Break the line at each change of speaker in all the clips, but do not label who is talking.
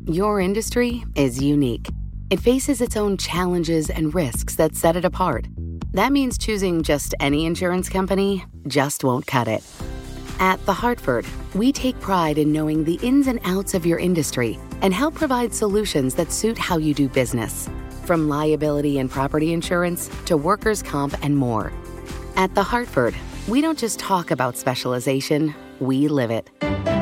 Your industry is unique. It faces its own challenges and risks that set it apart. That means choosing just any insurance company just won't cut it. At The Hartford, we take pride in knowing the ins and outs of your industry and help provide solutions that suit how you do business. From liability and property insurance to workers' comp and more. At The Hartford, we don't just talk about specialization, we live it.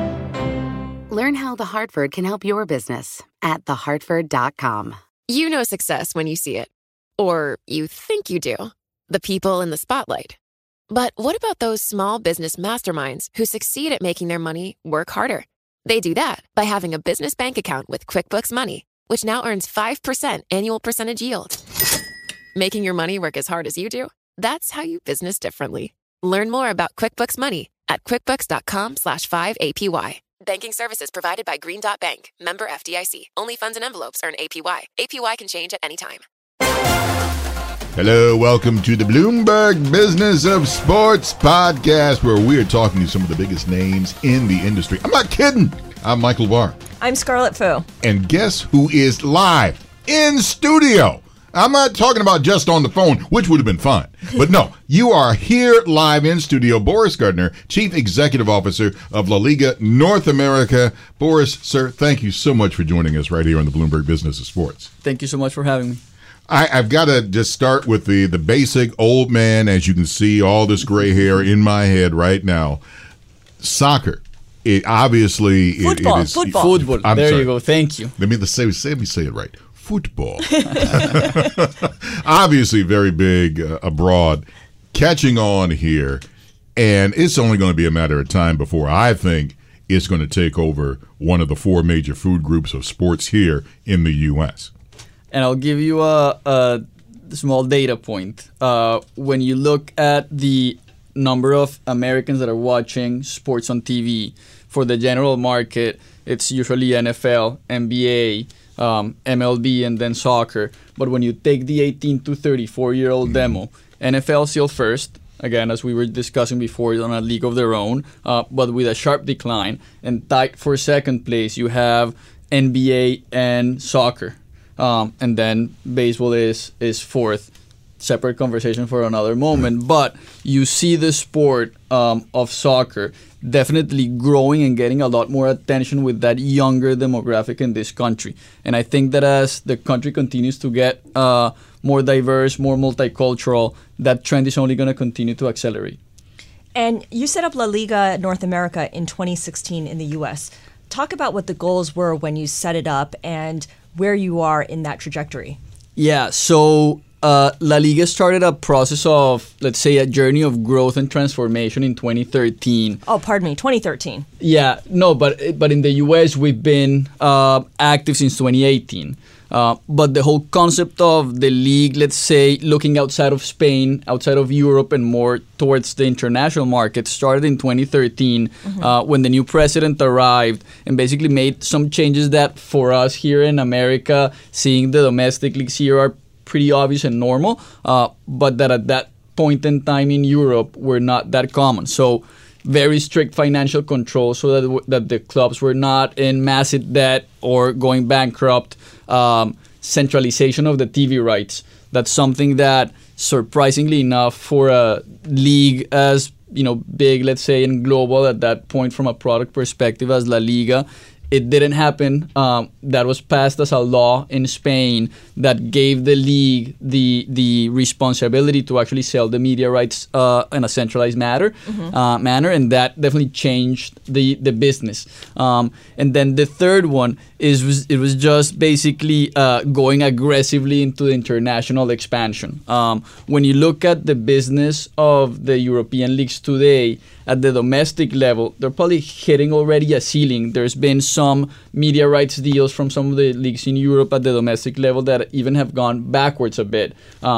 Learn how The Hartford can help your business at thehartford.com.
You know success when you see it. Or you think you do. The people in the spotlight. But what about those small business masterminds who succeed at making their money work harder? They do that by having a business bank account with QuickBooks Money, which now earns 5% annual percentage yield. Making your money work as hard as you do? That's how you business differently. Learn more about QuickBooks Money at quickbooks.com/5APY. Banking services provided by Green Dot Bank. Member FDIC. Only funds and envelopes earn APY. APY can change at any time.
Hello, welcome to the Bloomberg Business of Sports podcast, where we are talking to some of the biggest names in the industry. I'm not kidding. I'm Michael Barr.
I'm Scarlett Fu.
And guess who is live in studio? I'm not talking about just on the phone, which would have been fun. But no, you are here live in studio. Boris Gardner, Chief Executive Officer of La Liga North America. Boris, sir, thank you so much for joining us right here on the Bloomberg Business of Sports.
Thank you so much for having me.
I've got to just start with the basic old man. As you can see, all this gray hair in my head right now. Soccer. It obviously
Football.
it is
Football.
There you go. Thank you.
Let me say it right. Football. Obviously very big abroad, catching on here, and it's only going to be a matter of time before I think it's going to take over one of the four major food groups of sports here in the U.S.
And I'll give you a small data point. When you look at the number of Americans that are watching sports on TV, for the general market, it's usually NFL, NBA, MLB, and then soccer. But when you take the 18 to 34-year-old demo, NFL still first, again, as we were discussing before, on a league of their own, but with a sharp decline. And tied for second place, you have NBA and soccer. And then baseball is fourth. Separate conversation for another moment. But you see the sport of soccer definitely growing and getting a lot more attention with that younger demographic in this country. And I think that as the country continues to get more diverse, more multicultural, that trend is only going to continue to accelerate.
And you set up La Liga North America in 2016 in the U.S. Talk about what the goals were when you set it up and where you are in that trajectory.
Yeah, so La Liga started a process of, let's say, a journey of growth and transformation in 2013.
Oh, pardon me, 2013.
Yeah, no, but in the U.S. we've been active since 2018. But the whole concept of the league, let's say, looking outside of Spain, outside of Europe, and more towards the international market started in 2013 when the new president arrived and basically made some changes that for us here in America, seeing the domestic leagues here are pretty obvious and normal, but that at that point in time in Europe were not that common. So very strict financial control so that the clubs were not in massive debt or going bankrupt. Centralization of the TV rights. That's something that, surprisingly enough, for a league as big, let's say, and global at that point from a product perspective as La Liga, it didn't happen. That was passed as a law in Spain that gave the league the responsibility to actually sell the media rights in a centralized manner, and that definitely changed the business. And then the third one it was just basically going aggressively into the international expansion. When you look at the business of the European leagues today, at the domestic level, they're probably hitting already a ceiling. There's been some media rights deals from some of the leagues in Europe at the domestic level that even have gone backwards a bit.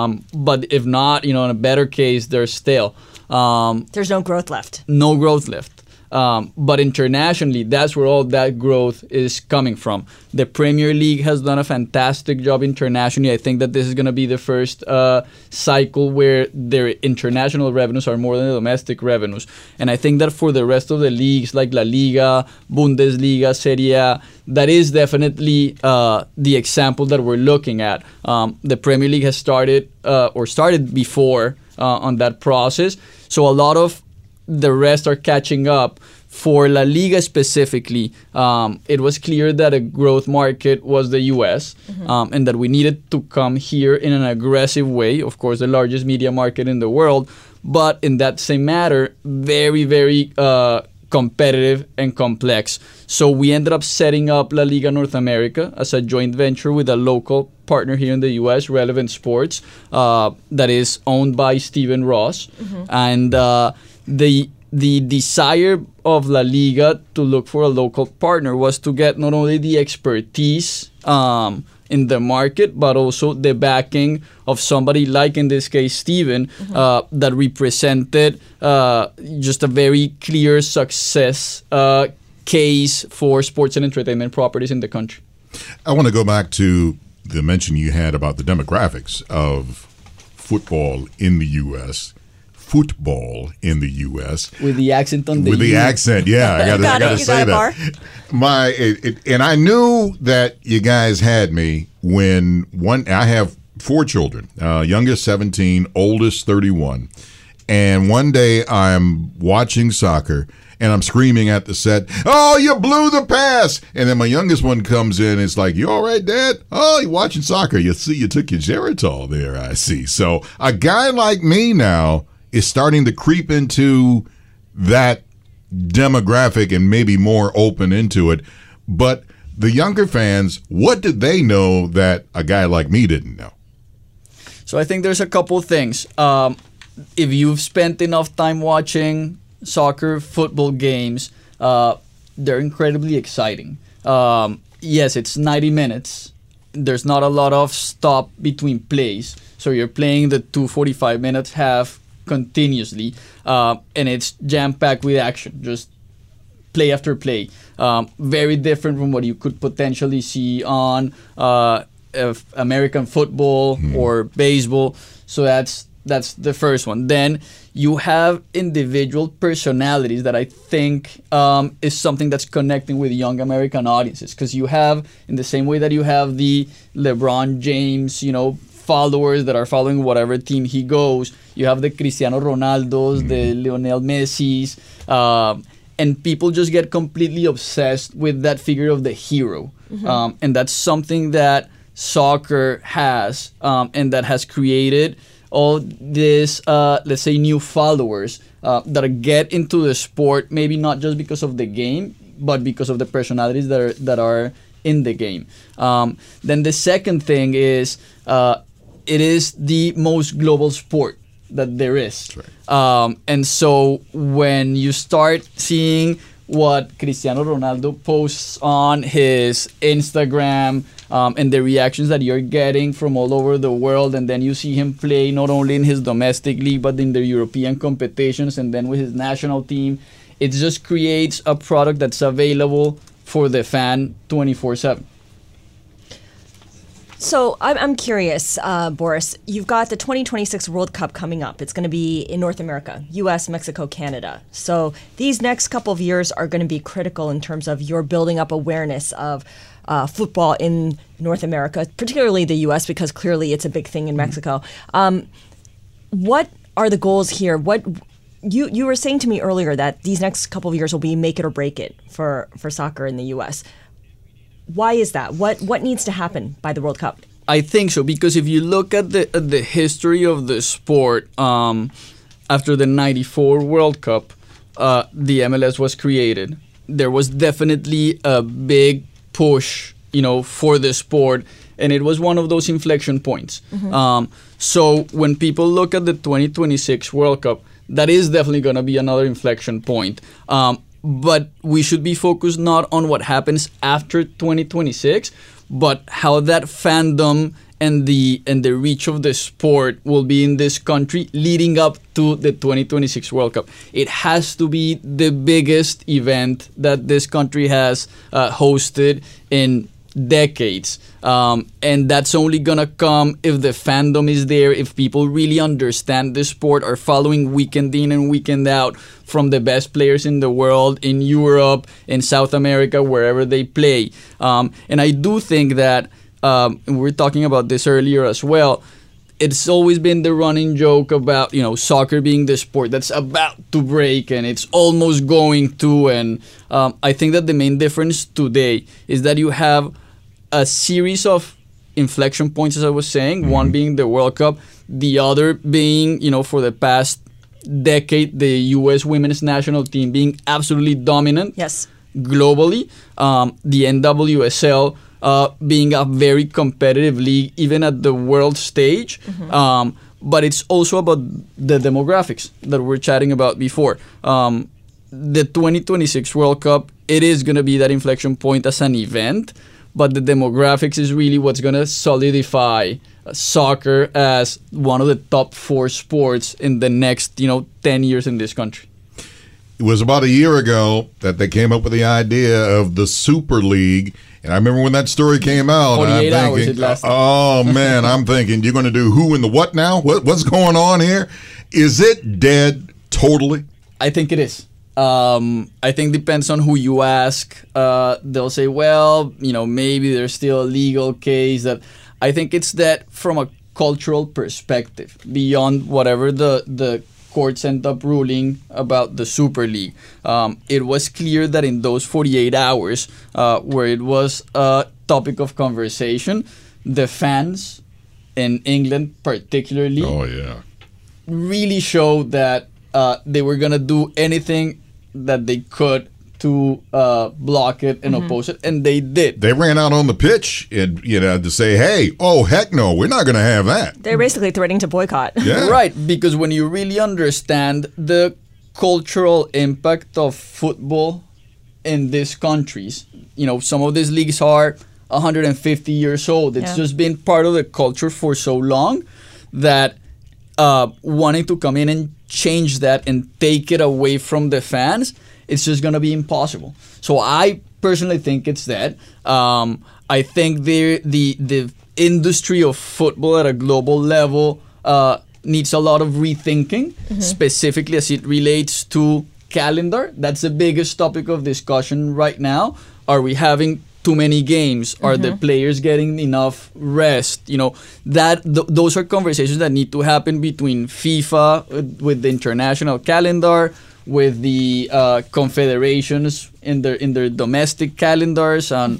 But if not, in a better case, there's still.
There's no growth left.
No growth left. But internationally, that's where all that growth is coming from. The Premier League has done a fantastic job internationally. I think that this is going to be the first cycle where their international revenues are more than the domestic revenues. And I think that for the rest of the leagues like La Liga, Bundesliga, Serie A, that is definitely the example that we're looking at. The Premier League has started before on that process. So a lot of the rest are catching up. For La Liga specifically, it was clear that a growth market was the U.S. And that we needed to come here in an aggressive way. Of course, the largest media market in the world, but in that same matter, very, very competitive and complex. So we ended up setting up La Liga North America as a joint venture with a local partner here in the U.S., Relevant Sports, that is owned by Stephen Ross. And the desire of La Liga to look for a local partner was to get not only the expertise in the market, but also the backing of somebody like, in this case, Stephen, that represented just a very clear success case for sports and entertainment properties in the country.
I want to go back to the mention you had about the demographics of football in the U.S.,
with the accent on the
with the accent, yeah, I gotta say that. And I knew that you guys had me when I have 4 children, youngest 17, oldest 31, and one day I'm watching soccer and I'm screaming at the set, "Oh, you blew the pass!" And then my youngest one comes in and it's like, "You all right, Dad? Oh, you're watching soccer. You see, you took your Geritol there, I see." So a guy like me now is starting to creep into that demographic and maybe more open into it. But the younger fans, what did they know that a guy like me didn't know?
So I think there's a couple things. If you've spent enough time watching soccer, football games, they're incredibly exciting. Yes, it's 90 minutes. There's not a lot of stop between plays. So you're playing the 2 minutes half continuously, and it's jam-packed with action, just play after play. Very different from what you could potentially see on American football or baseball. So that's the first one. Then you have individual personalities that I think is something that's connecting with young American audiences, because you have, in the same way that you have the LeBron James, followers that are following whatever team he goes, you have the Cristiano Ronaldos, the Lionel Messis, and people just get completely obsessed with that figure of the hero. And that's something that soccer has, and that has created all this, let's say, new followers that get into the sport, maybe not just because of the game, but because of the personalities that are in the game. Then the second thing is, it is the most global sport that there is. Right. And so when you start seeing what Cristiano Ronaldo posts on his Instagram, and the reactions that you're getting from all over the world, and then you see him play not only in his domestic league, but in the European competitions, and then with his national team, it just creates a product that's available for the fan 24/7.
So I'm curious, Boris, you've got the 2026 World Cup coming up. It's going to be in North America, U.S., Mexico, Canada. So these next couple of years are going to be critical in terms of your building up awareness of football in North America, particularly the U.S., because clearly it's a big thing in Mexico. What are the goals here? What you were saying to me earlier that these next couple of years will be make it or break it for soccer in the U.S. Why is that? What needs to happen by the World Cup?
I think so, because if you look at the history of the sport, after the '94 World Cup, the MLS was created. There was definitely a big push, for the sport, and it was one of those inflection points. So when people look at the 2026 World Cup, that is definitely going to be another inflection point. But we should be focused not on what happens after 2026, but how that fandom and the reach of the sport will be in this country leading up to the 2026 World Cup. It has to be the biggest event that this country has hosted in decades. And that's only gonna come if the fandom is there, if people really understand the sport, are following weekend in and weekend out from the best players in the world, in Europe, in South America, wherever they play. And I do think that, we were talking about this earlier as well, it's always been the running joke about, soccer being the sport that's about to break and it's almost going to. And I think that the main difference today is that you have a series of inflection points, as I was saying, one being the World Cup, the other being, for the past decade, the U.S. women's national team being absolutely dominant globally, the NWSL being a very competitive league, even at the world stage. But it's also about the demographics that we're chatting about before. The 2026 World Cup, it is going to be that inflection point as an event, but the demographics is really what's going to solidify soccer as one of the top 4 sports in the next, 10 years in this country.
It was about a year ago that they came up with the idea of the Super League. And I remember when that story came out,
48
I'm
hours it
thinking,
lasted.
oh man, I'm thinking, you're going to do who and the what now? What's going on here? Is it dead totally?
I think it is. I think depends on who you ask. They'll say, well, maybe there's still a legal case. That I think it's that from a cultural perspective, beyond whatever the courts end up ruling about the Super League. It was clear that in those 48 hours where it was a topic of conversation, the fans in England particularly really showed that they were going to do anything that they could to block it and oppose it, and they did.
They ran out on the pitch and to say, hey, oh heck no, we're not going to have that.
They're basically threatening to boycott.
Yeah.
Right, because when you really understand the cultural impact of football in these countries, some of these leagues are 150 years old. It's just been part of the culture for so long that wanting to come in and change that and take it away from the fans, it's just going to be impossible. So I personally think it's that. I think the industry of football at a global level needs a lot of rethinking, specifically as it relates to calendar. That's the biggest topic of discussion right now. Are we having too many games? Are the players getting enough rest? Those are conversations that need to happen between FIFA with the international calendar, with the confederations in their domestic calendars, and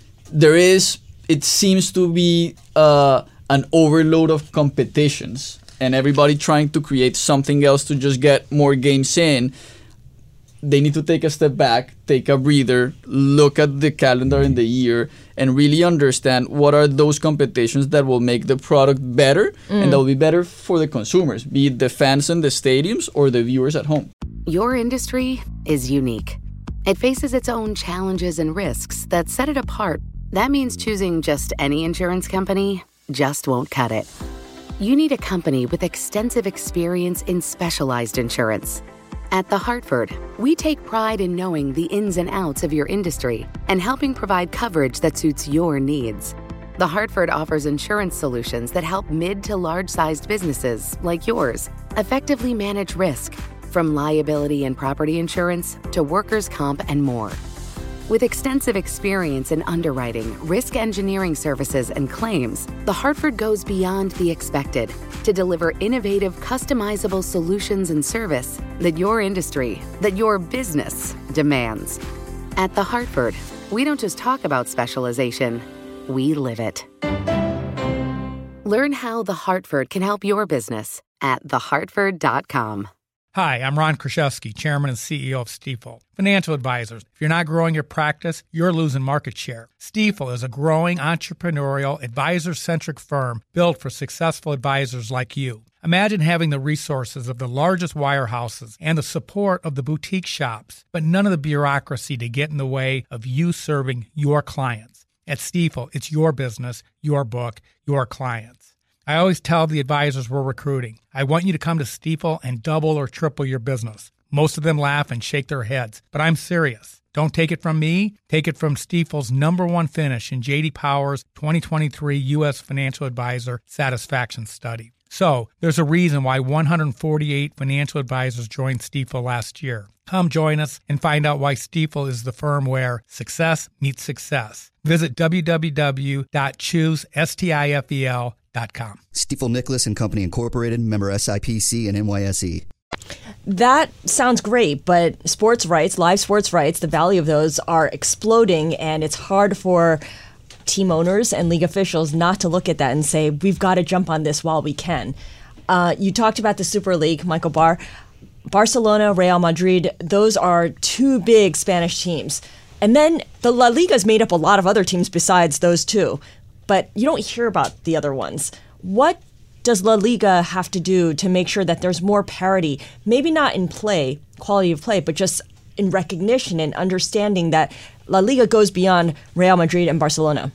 it seems to be an overload of competitions, and everybody trying to create something else to just get more games in. They need to take a step back, take a breather, look at the calendar in the year, and really understand what are those competitions that will make the product better and that will be better for the consumers, be it the fans in the stadiums or the viewers at home.
Your industry is unique. It faces its own challenges and risks that set it apart. That means choosing just any insurance company just won't cut it. You need a company with extensive experience in specialized insurance. At The Hartford, we take pride in knowing the ins and outs of your industry and helping provide coverage that suits your needs. The Hartford offers insurance solutions that help mid to large-sized businesses like yours effectively manage risk, from liability and property insurance to workers' comp and more. With extensive experience in underwriting, risk engineering services, and claims, The Hartford goes beyond the expected to deliver innovative, customizable solutions and service that your industry, that your business demands. At The Hartford, we don't just talk about specialization, we live it. Learn how The Hartford can help your business at thehartford.com.
Hi, I'm Ron Kraszewski, Chairman and CEO of Stifel Financial Advisors. If you're not growing your practice, you're losing market share. Stifel is a growing entrepreneurial, advisor-centric firm built for successful advisors like you. Imagine having the resources of the largest wirehouses and the support of the boutique shops, but none of the bureaucracy to get in the way of you serving your clients. At Stifel, it's your business, your book, your clients. I always tell the advisors we're recruiting, I want you to come to Stifel and double or triple your business. Most of them laugh and shake their heads, but I'm serious. Don't take it from me. Take it from Stifel's #1 finish in J.D. Power's 2023 U.S. Financial Advisor Satisfaction Study. So, there's a reason why 148 financial advisors joined Stifel last year. Come join us and find out why Stifel is the firm where success meets success. Visit www.choosestifel.com.
Stifel Nicholas and Company Incorporated, member SIPC and NYSE.
That sounds great, but sports rights, live sports rights, the value of those are exploding, and it's hard for team owners and league officials not to look at that and say, we've got to jump on this while we can. You talked about the Super League, Michael Barr. Barcelona, Real Madrid, those are two big Spanish teams. And then the La Liga is made up a lot of other teams besides those two, but you don't hear about the other ones. What does La Liga have to do to make sure that there's more parity, maybe not in play, quality of play, but just in recognition and understanding that La Liga goes beyond Real Madrid and Barcelona?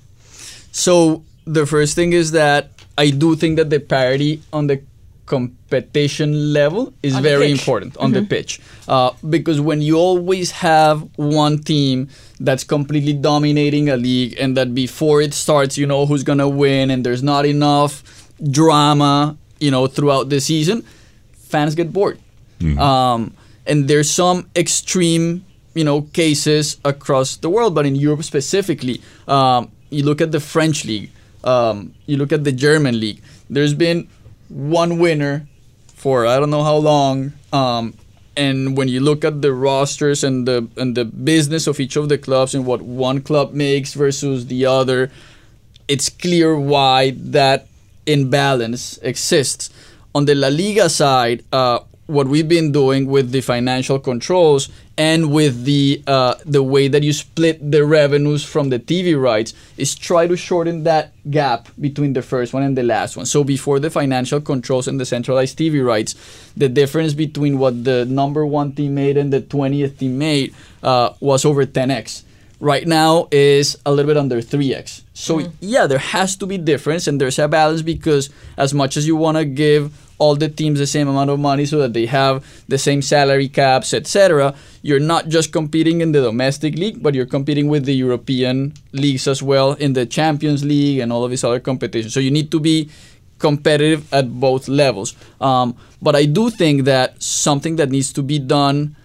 So the first thing is that I do think that the parity on the competition level is very important on the pitch. Because when you always have one team that's completely dominating a league and that before it starts, you know who's going to win and there's not enough drama, throughout the season, fans get bored. And there's some extreme, cases across the world, but in Europe specifically, you look at the French league, you look at the German league. There's been one winner for I don't know how long, and when you look at the rosters and the business of each of the clubs and what one club makes versus the other, it's clear why that imbalance exists. On the La Liga side, what we've been doing with the financial controls and with the way that you split the revenues from the TV rights is try to shorten that gap between the first one and the last one. So before the financial controls and the centralized TV rights, the difference between what the #1 team made and the 20th team made was over 10x. Right now is a little bit under 3x. So yeah, there has to be difference, and there's a balance, because as much as you want to give all the teams the same amount of money so that they have the same salary caps, etc., you're not just competing in the domestic league, but you're competing with the European leagues as well, in the Champions League and all of these other competitions. So you need to be competitive at both levels. But I do think that something that needs to be done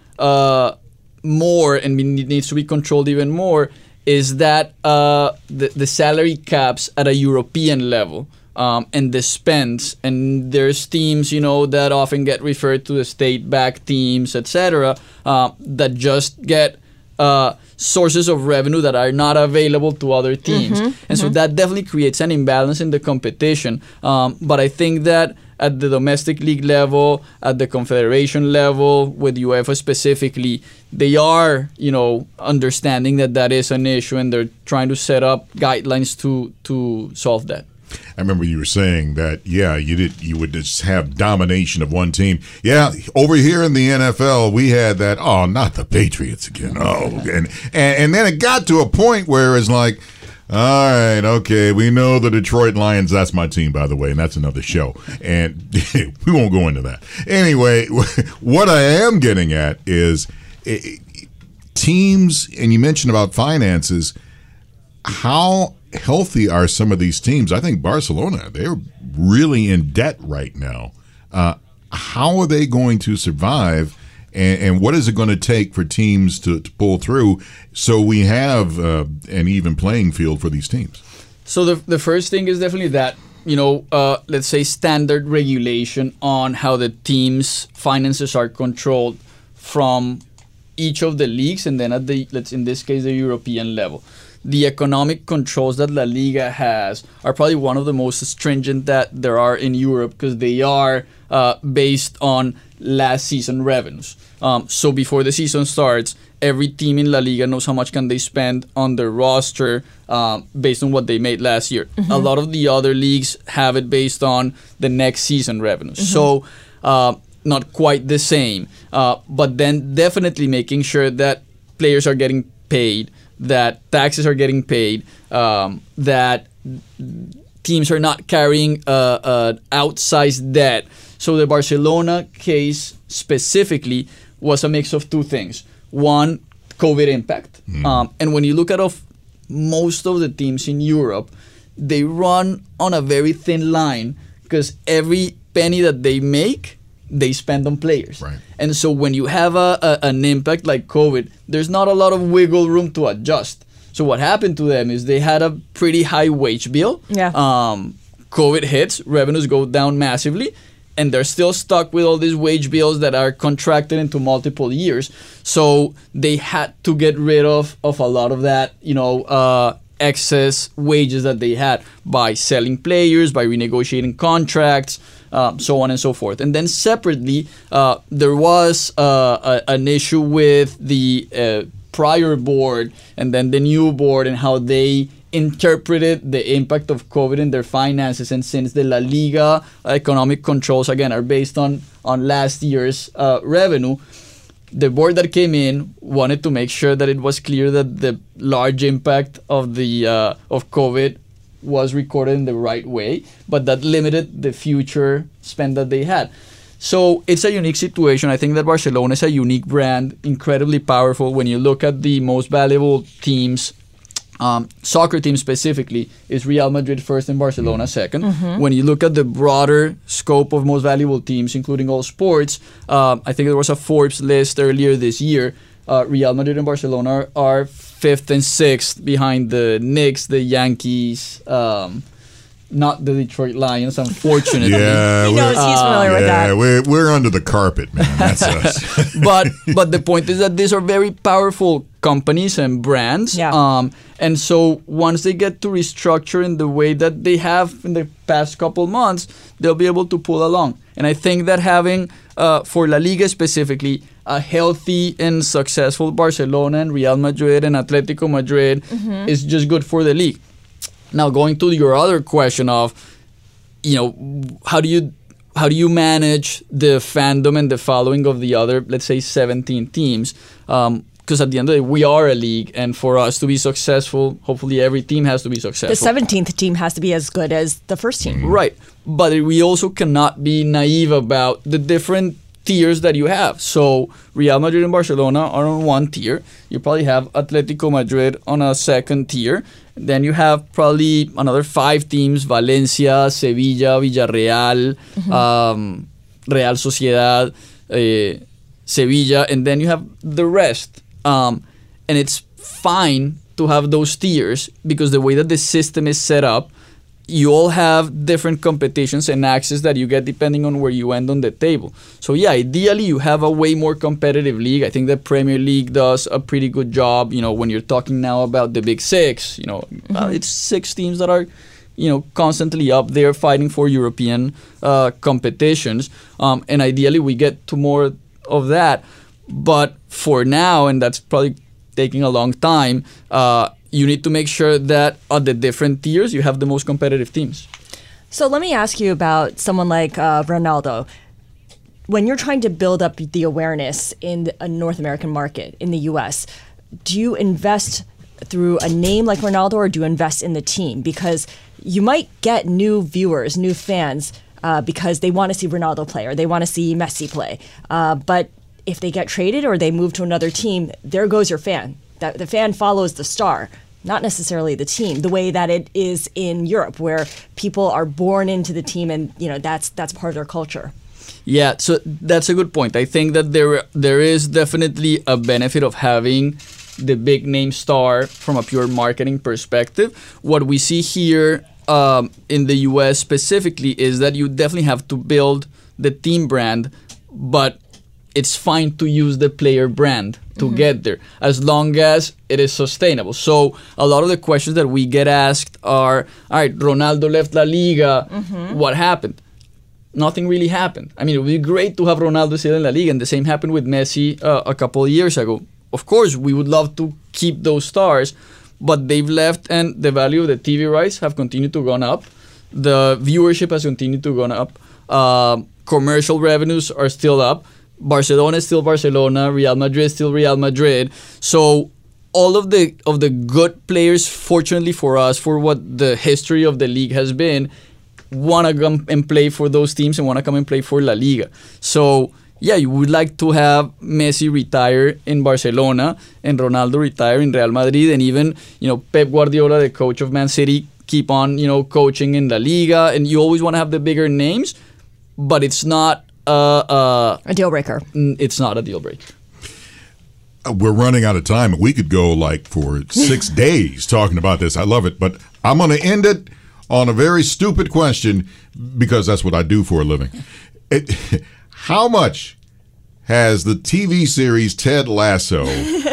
more and needs to be controlled even more is that the salary caps at a European level. And the spends, and there's teams, that often get referred to as state-backed teams, etc., that just get sources of revenue that are not available to other teams. So that definitely creates an imbalance in the competition. But I think that at the domestic league level, at the confederation level, with UEFA specifically, they are, understanding that is an issue, and they're trying to set up guidelines to solve that.
I remember you were saying that, you would just have domination of one team. Yeah, over here in the NFL, we had that, not the Patriots again. And then it got to a point where it's like, all right, okay, we know the Detroit Lions, that's my team, by the way, and that's another show. And we won't go into that. Anyway, what I am getting at is teams, and you mentioned about finances, how healthy are some of these teams? I think Barcelona, they're really in debt right now. How are they going to survive, and what is it going to take for teams to pull through so we have an even playing field for these teams?
So the first thing is definitely that, let's say standard regulation on how the team's finances are controlled from each of the leagues, and then at in this case, the European level. The economic controls that La Liga has are probably one of the most stringent that there are in Europe, because they are based on last season revenues. So before the season starts, every team in La Liga knows how much can they spend on their roster based on what they made last year. A lot of the other leagues have it based on the next season revenues. So not quite the same. But then definitely making sure that players are getting paid, that taxes are getting paid, that teams are not carrying an outsized debt. So the Barcelona case specifically was a mix of two things. One, COVID impact. And when you look at most of the teams in Europe, they run on a very thin line because every penny that they make, they spend on players.
Right.
And so when you have an impact like COVID, there's not a lot of wiggle room to adjust. So what happened to them is they had a pretty high wage bill.
Yeah.
COVID hits, revenues go down massively, and they're still stuck with all these wage bills that are contracted into multiple years. So they had to get rid of a lot of that, excess wages that they had by selling players, by renegotiating contracts, so on and so forth. And then separately, there was an issue with the prior board and then the new board and how they interpreted the impact of COVID in their finances. And since the La Liga economic controls, again, are based on last year's revenue, the board that came in wanted to make sure that it was clear that the large impact of the of COVID was recorded in the right way, but that limited the future spend that they had. So it's a unique situation. I think that Barcelona is a unique brand, incredibly powerful. When you look at the most valuable teams, soccer team specifically, is Real Madrid first and Barcelona second. When you look at the broader scope of most valuable teams, including all sports, I think there was a Forbes list earlier this year. Real Madrid and Barcelona are 5th and 6th behind the Knicks, the Yankees, not the Detroit Lions, unfortunately.
Yeah,
He knows he's familiar with that.
We're under the carpet, man. That's us.
But the point is that these are very powerful companies and brands.
Yeah.
And so once they get to restructure in the way that they have in the past couple months, they'll be able to pull along. And I think that having, for La Liga specifically, a healthy and successful Barcelona and Real Madrid and Atletico Madrid is just good for the league. Now, going to your other question of, how do you manage the fandom and the following of the other, let's say, 17 teams? Because at the end of the day, we are a league, and for us to be successful, hopefully every team has to be successful.
The 17th team has to be as good as the first team.
Right. But we also cannot be naive about the different tiers that you have. So Real Madrid and Barcelona are on one tier. You probably have Atletico Madrid on a second tier. Then you have probably another 5 teams: Valencia, Sevilla, Villarreal, Real Sociedad, Sevilla, and then you have the rest. And it's fine to have those tiers because the way that the system is set up, you all have different competitions and access that you get depending on where you end on the table. So yeah, ideally you have a way more competitive league. I think the Premier League does a pretty good job. When you're talking now about the Big Six, it's 6 teams that are, constantly up there fighting for European competitions. And ideally we get to more of that. But for now, and that's probably taking a long time, you need to make sure that on the different tiers, you have the most competitive teams.
So let me ask you about someone like Ronaldo. When you're trying to build up the awareness in a North American market, in the U.S., do you invest through a name like Ronaldo, or do you invest in the team? Because you might get new viewers, new fans, because they want to see Ronaldo play or they want to see Messi play. But if they get traded or they move to another team, there goes your fan. The fan follows the star, not necessarily the team, the way that it is in Europe, where people are born into the team and that's part of their culture.
Yeah, so that's a good point. I think that there is definitely a benefit of having the big name star from a pure marketing perspective. What we see here in the US specifically is that you definitely have to build the team brand, but it's fine to use the player brand to get there, as long as it is sustainable. So a lot of the questions that we get asked are, all right, Ronaldo left La Liga, what happened? Nothing really happened. I mean, it would be great to have Ronaldo still in La Liga, and the same happened with Messi a couple of years ago. of course, we would love to keep those stars, but they've left, and the value of the TV rights have continued to go up. The viewership has continued to go up. Commercial revenues are still up. Barcelona is still Barcelona. Real Madrid is still Real Madrid. So all of the good players, fortunately for us, for what the history of the league has been, want to come and play for those teams and want to come and play for La Liga. So yeah, you would like to have Messi retire in Barcelona and Ronaldo retire in Real Madrid, and even, Pep Guardiola, the coach of Man City, keep on, coaching in La Liga, and you always want to have the bigger names, but it's not
a deal breaker.
It's not a deal breaker.
We're running out of time. We could go for 6 days talking about this. I love it, but I'm going to end it on a very stupid question, because that's what I do for a living. How much has the TV series Ted Lasso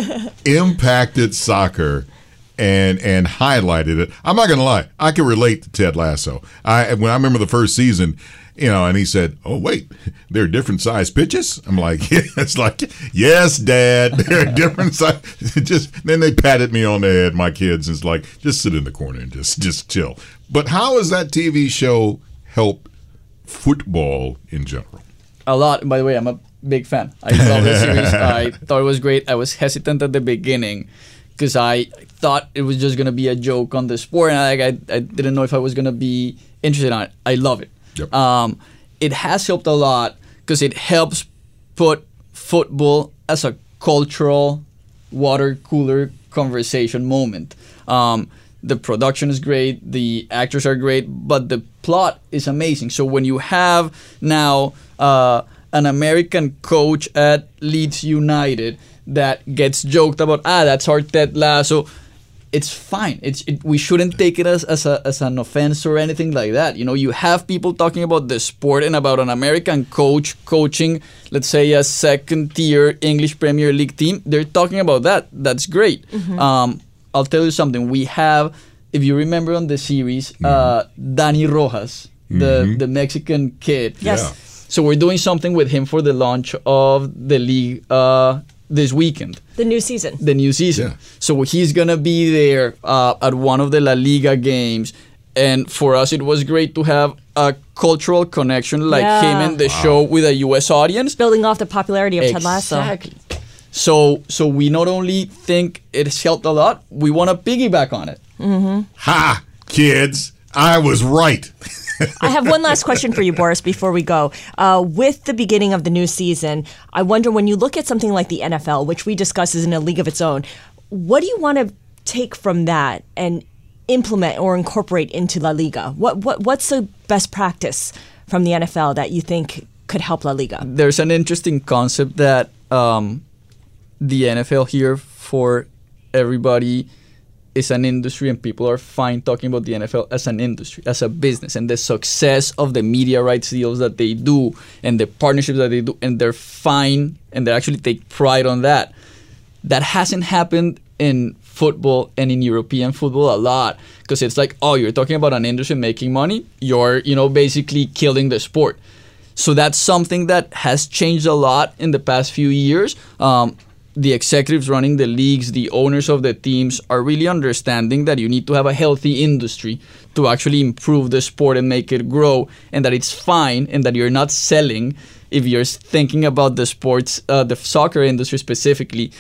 impacted soccer and highlighted it? I'm not going to lie. I can relate to Ted Lasso. When I remember the first season, and he said, "Oh, wait, there are different size pitches?" I'm like, yeah. It's like, yes, Dad, there are different size. Then they patted me on the head, my kids, and it's like, just sit in the corner and just chill. But how has that TV show helped football in general?
A lot. By the way, I'm a big fan. I love the series. I thought it was great. I was hesitant at the beginning because I thought it was just going to be a joke on the sport, and I didn't know if I was going to be interested in it. I love it. Yep. It has helped a lot because it helps put football as a cultural water cooler conversation moment. The production is great, the actors are great, but the plot is amazing. So when you have now an American coach at Leeds United that gets joked about, that's our Ted Lasso, it's fine. We shouldn't take it as an offense or anything like that. You have people talking about the sport and about an American coach coaching, let's say, a second-tier English Premier League team. They're talking about that. That's great. Mm-hmm. I'll tell you something. We have, if you remember on the series, Danny Rojas, the Mexican kid.
Yes.
Yeah.
So we're doing something with him for the launch of the league this weekend.
The new season.
Yeah.
So he's going to be there at one of the La Liga games. And for us, it was great to have a cultural connection like him in the show with a U.S. audience.
Building off the popularity of Ted Lasso.
Exactly. So we not only think it's helped a lot, we want to piggyback on it.
Mm-hmm.
Ha! Kids, I was right.
I have one last question for you, Boris, before we go. With the beginning of the new season, I wonder, when you look at something like the NFL, which we discuss is in a league of its own, what do you want to take from that and implement or incorporate into La Liga? What's the best practice from the NFL that you think could help La Liga?
There's an interesting concept that the NFL here for everybody is an industry, and people are fine talking about the NFL as an industry, as a business, and the success of the media rights deals that they do and the partnerships that they do, and they're fine and they actually take pride on that. That hasn't happened in football and in European football a lot, because it's like, oh, you're talking about an industry making money, you're basically killing the sport. So that's something that has changed a lot in the past few years. The executives running the leagues, the owners of the teams are really understanding that you need to have a healthy industry to actually improve the sport and make it grow, and that it's fine, and that you're not selling, if you're thinking about the sports, the soccer industry specifically,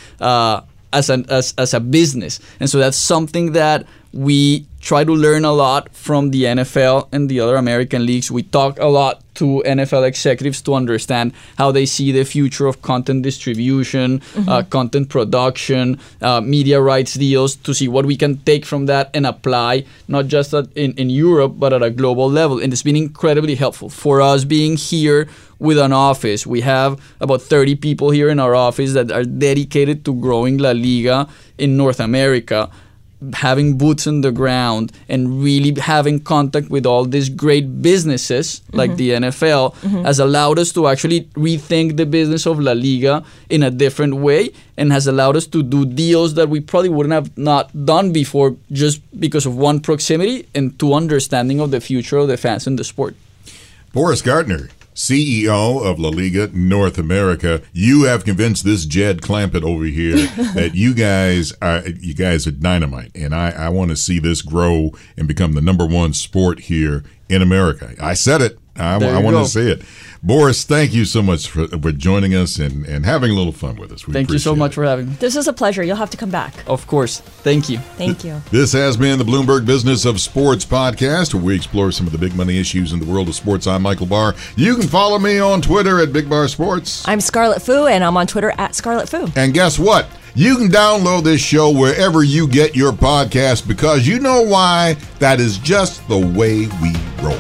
as a business. And so that's something that we try to learn a lot from the NFL and the other American leagues. We talk a lot to NFL executives to understand how they see the future of content distribution, content production, media rights deals, to see what we can take from that and apply, not just in Europe, but at a global level. And it's been incredibly helpful. For us being here with an office, we have about 30 people here in our office that are dedicated to growing La Liga in North America. Having boots on the ground and really having contact with all these great businesses like the NFL has allowed us to actually rethink the business of La Liga in a different way, and has allowed us to do deals that we probably wouldn't have not done before, just because of one, proximity, and two, understanding of the future of the fans in the sport.
Boris Gardner, CEO of La Liga North America. You have convinced this Jed Clampett over here that you guys are dynamite, and I want to see this grow and become the number one sport here in America. I said it. I want to see it. Boris, thank you so much for joining us and having a little fun with us.
Thank you so much for having me.
This was a pleasure. You'll have to come back.
Of course. Thank you.
Thank you.
This has been the Bloomberg Business of Sports podcast, where we explore some of the big money issues in the world of sports. I'm Michael Barr. You can follow me on Twitter at Big Bar Sports.
I'm Scarlett Fu, and I'm on Twitter at Scarlett Fu.
And guess what? You can download this show wherever you get your podcast, because you know why? That is just the way we roll.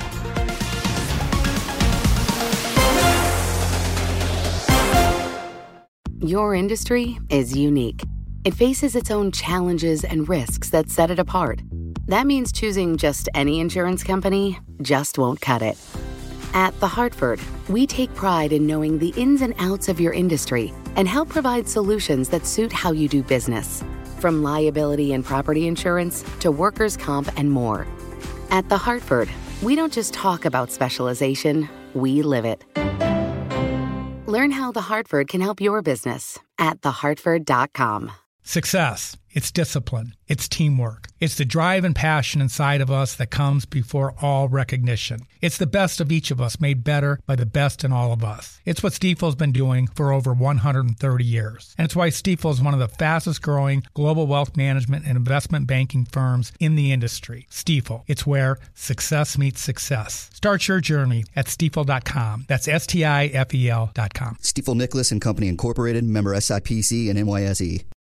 Your industry is unique. It faces its own challenges and risks that set it apart. That means choosing just any insurance company just won't cut it. At The Hartford, we take pride in knowing the ins and outs of your industry and help provide solutions that suit how you do business. From liability and property insurance to workers' comp and more. At The Hartford, we don't just talk about specialization, we live it. Learn how The Hartford can help your business at thehartford.com.
Success. It's discipline. It's teamwork. It's the drive and passion inside of us that comes before all recognition. It's the best of each of us made better by the best in all of us. It's what Stifel's been doing for over 130 years. And it's why Stifel is one of the fastest growing global wealth management and investment banking firms in the industry. Stifel. It's where success meets success. Start your journey at stifel.com. That's STIFEL.com.
Stifel Nicholas and Company Incorporated, member SIPC and NYSE.